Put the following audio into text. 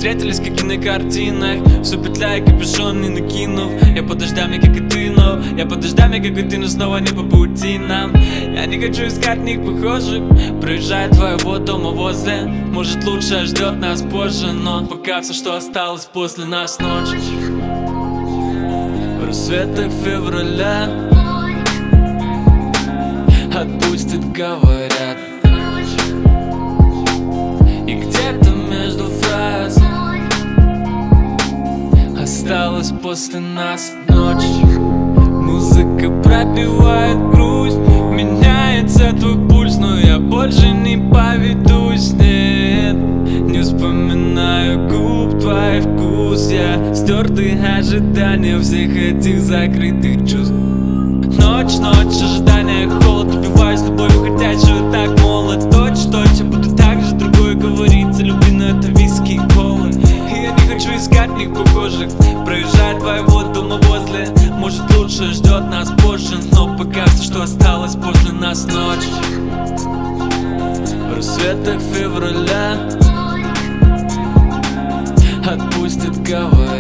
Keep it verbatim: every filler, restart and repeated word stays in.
встретились как и на картинах, все петляя, капюшон не накинув. Я под дождями, как и ты, но я под дождями, как и ты, но снова не по пути нам. Я не хочу искать них похожих. Проезжает твоего дома возле, может лучше ждет нас позже, но пока все, что осталось после нас, ночь. В рассветах февраля отпустит, говорят. И где-то между фраз осталась после нас ночь. Музыка пробивает грусть, меняется твой пульс, но я больше не поведусь, нет. Не вспоминаю губ, твой вкус, я стертый ожидания всех этих закрытых чувств. Ночь, ночь, ожидания, холод, убиваю с тобой уходящую так молод. Точь-точь, я буду так же другое говорить о любви, но это виски и кола. И я не хочу искать них похожих. Проезжает твоего дома возле, может лучше ждет нас позже, но пока все, что осталось после нас, ночь. В рассветах февраля отпустит, говорят.